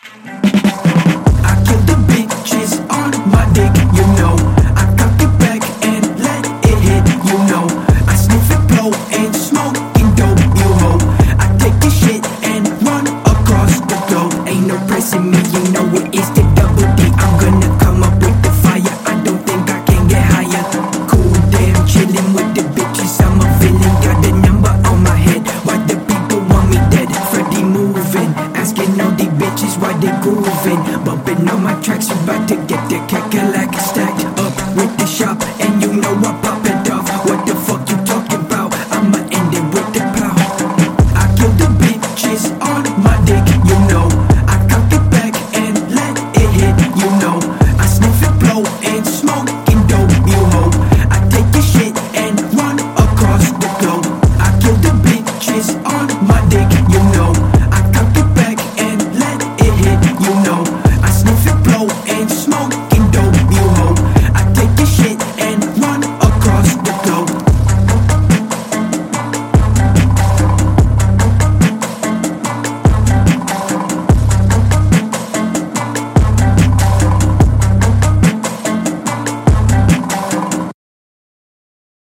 I kill the bitches on my dick, you know. I cock it back and let it hit, you know. I sniff it, blow, and smoking dope, you hoe. I take this shit and run across the globe. Ain't no pressing me, you know it is the double D. I'm gonna come up with the fire, I don't think I can get higher. Cool, damn, chillin' with the bitches, I'm a villain. Got the number on my head, why the people want me dead? Freddy moving, asking all these bitches why they grooving. Bumping on my tracks, you about to get the cackalack style.